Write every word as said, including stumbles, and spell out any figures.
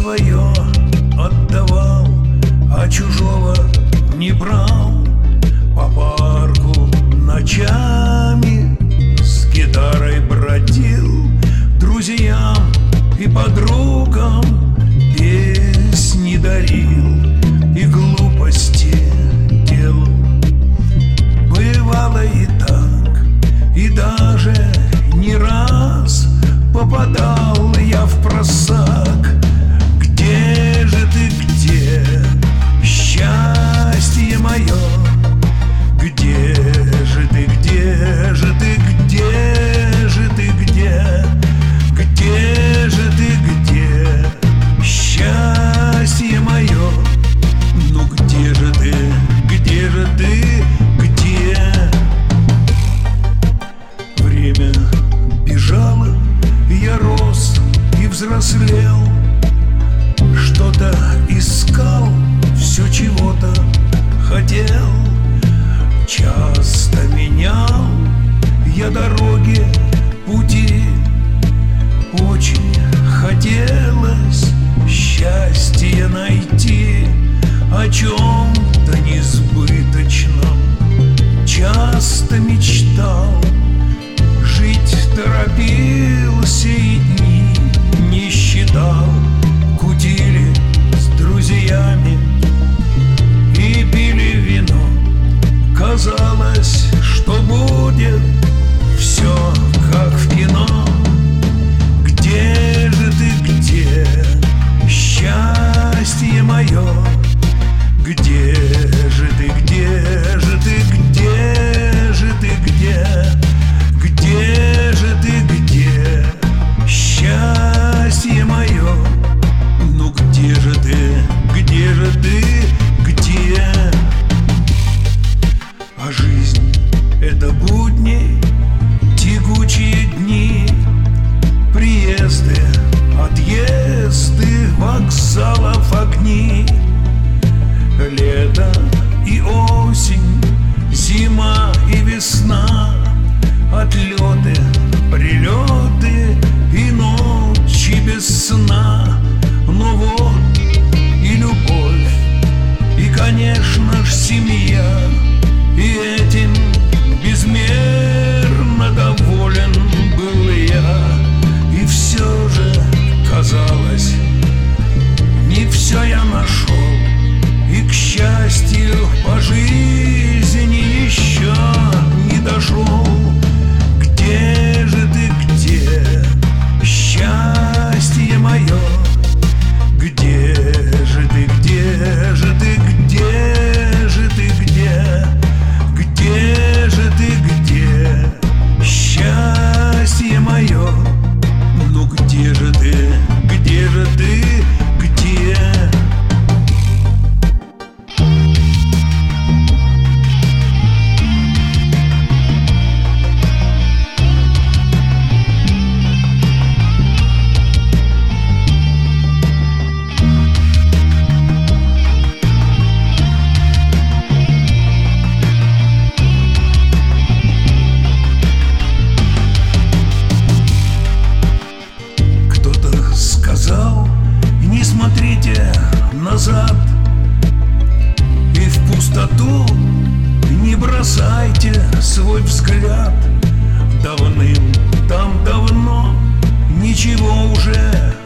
свое отдавал, а чужого не брал. По парку ночами с гитарой бродил, друзьям и подругам песни дарил и глупости делал. Бывало и так, и даже не раз попадал я в просак. Где же ты, где счастье мое? Где же ты, где же ты, где же ты, где? Где же ты, где счастье мое? Ну где же ты, где же ты, где? Время бежало, я рос и взрослел, что-то искал, все чего-то хотел. Часто менял я дороги, пути. Очень хотелось счастье найти о чем-то несбыточном. Часто мечтал, жить торопился и дни не считал. Кутили с друзьями и пили вино. Казалось, что будет все как в кино. Где же ты, где счастье мое? Где же ты, где же ты, где же ты, где? Где же ты, где счастье мое? Ну где же ты, где же ты, где? А жизнь — это будни, тягучие дни, приезды, отъезды, вокзалов огни. Лето и осень, зима и весна, отлеты, прилеты и ночи без сна. Но вот и любовь, и, конечно ж, семья, и этим безмерно доволен был я. И все же казалось, не все я нашел, и к счастью по жизни еще не дошел. Где же ты, где счастье мое? Где же ты, где же ты, где же ты, где? Где же ты, где счастье мое? Ну где же ты, где же ты, где? Не смотрите назад и в пустоту не бросайте свой взгляд. Давным там давно ничего уже